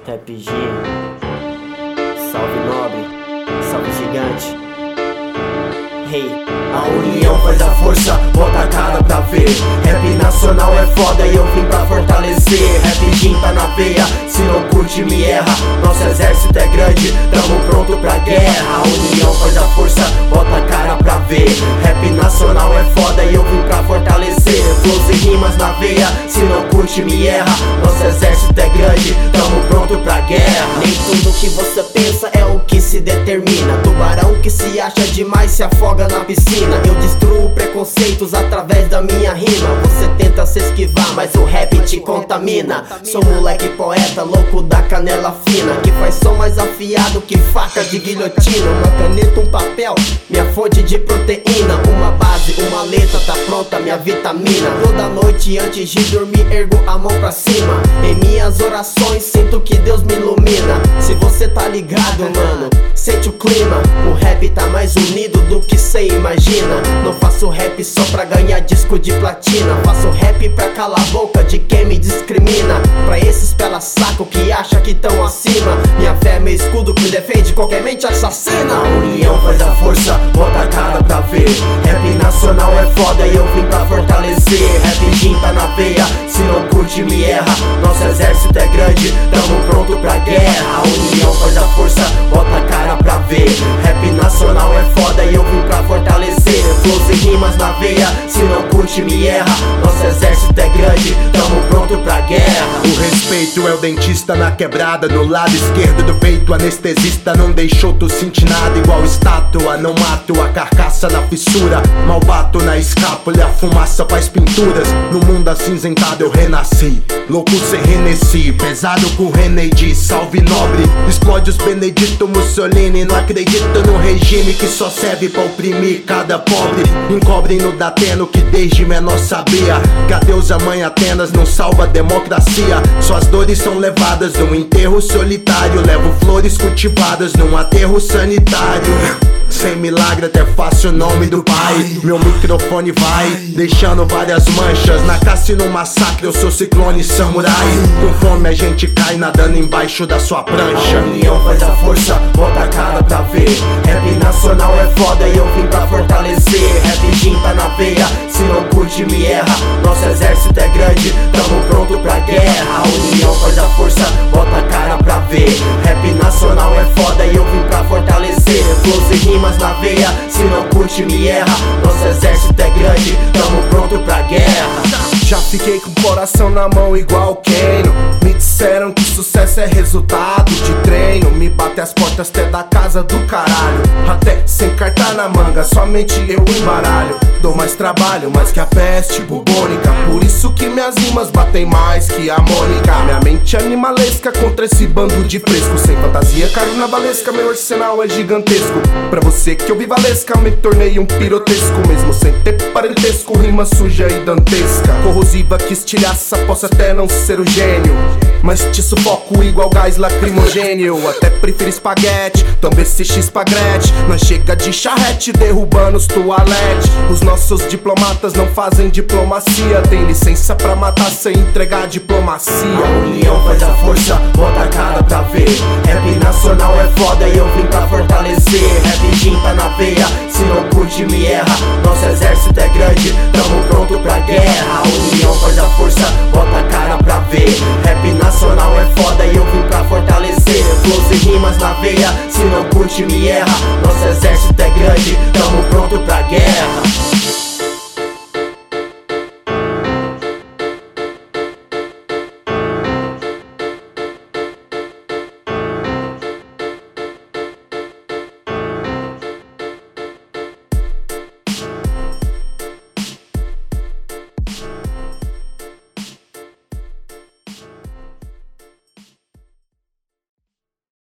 Rap G, salve nobre, salve gigante. Hey. A união faz a força, bota a cara pra ver. Rap nacional é foda e eu vim pra fortalecer. Rap G tá na veia, se não curte me erra. Nosso exército é grande, tamo pronto pra guerra. A união faz a força, bota a cara pra ver. Rap nacional é foda e eu vim pra fortalecer. Flows e rimas na veia, se não curte me erra. Nosso exército é grande, tamo pronto pra guerra. Nem tudo que você pensa é o que se determina. Tubarão que se acha demais se afoga na piscina. Eu destruo preconceitos através da minha rima. Você tenta se esquivar, mas o rap te contamina. Sou moleque poeta, louco da canela fina, que faz som mais afiado que faca de guilhotina. Uma caneta, um papel, minha fonte de proteína. Uma base, uma letra, tá pronta minha vitamina. Toda noite antes de dormir ergo a mão pra cima. Em minhas orações sinto que Deus me ilumina. Se você tá ligado, mano, sente o clima. O rap tá mais unido do que cê imagina. Não faço rap só pra ganhar disco de platina. Faço rap pra calar a boca de quem me discrimina. Pra esses pela saco que acha que tão acima. Minha fé é meu escudo que me defende qualquer mente assassina. A união faz a força, bota a cara pra ver. Rap nacional é foda e eu vim pra fortalecer. Rap G tá na veia, se não curte me erra. Nosso exército é grande, tamo pronto pra guerra. A união faz a força, bota a cara pra ver. Rap nacional é foda e eu vim pra fortalecer. Flows e rimas na veia, se não curte me erra. Nosso exército é grande, tamo pronto pra guerra. O respeito é o dentista na quebrada. No lado esquerdo do peito, anestesista não deixou tu sentir nada. Igual estátua, não mato a carcaça na fissura. Mal bato na escápula, a fumaça faz pinturas. No mundo acinzentado eu renasci, louco sem Renesci, pesado com Renedi, salve nobre. Explode os Benedito Mussolini. Não acredito no regime que só serve pra oprimir cada pobre. Encobrem no Dateno que desde menor sabia que a deusa mãe Atenas não salva a democracia. Suas dores são levadas num enterro solitário. Levo flores cultivadas num aterro sanitário. Sem milagre até fácil o nome do pai. Meu microfone vai deixando várias manchas. Na caça e no massacre eu sou ciclone samurai. Com fome a gente cai nadando embaixo da sua prancha. A união faz a força, bota a cara pra ver. Rap nacional é foda e eu vim pra fortalecer. Rap G tá na veia, se não curte me erra. Nosso exército é grande, tamo pronto pra guerra. A união faz a força, bota a cara pra ver. Rap nacional é foda e eu vim pra fortalecer. Flows e rimas na veia, se não curte me erra. Nosso exército é grande, tamo pronto pra guerra. Já fiquei com o coração na mão igual Keno. Me disseram que sucesso é resultado de treino. Me bate as portas até da casa do caralho. Até sem carta na manga, somente eu embaralho. Dou mais trabalho, mais que a peste bubônica. Por isso que minhas rimas batem mais que a Mônica. Minha mente é animalesca contra esse bando de fresco. Sem fantasia carnavalesca, meu arsenal é gigantesco. Pra você que ouvi valesca, me tornei um pirotesco. Mesmo sem ter parentesco, rima suja e dantesca. Corrosiva que estilhaça, posso até não ser o gênio, mas te sufoco igual gás lacrimogênio. Até prefiro espaguete, também se espaguete. Nós chega de charrete, derrubando os toalete. Os nossos diplomatas não fazem diplomacia. Tem licença pra matar sem entregar diplomacia. A união faz a força, bota a cara pra ver. Rap nacional é foda e eu vim pra fortalecer. Rap G tá na veia, se não curte me erra. Nosso exército é grande, tamo pronto pra guerra. A união faz a força, bota a cara pra ver. Rap nacional é foda e eu vim pra fortalecer. Flows e rimas na veia, se não curte me erra. Nosso exército é grande, tamo pronto pra guerra.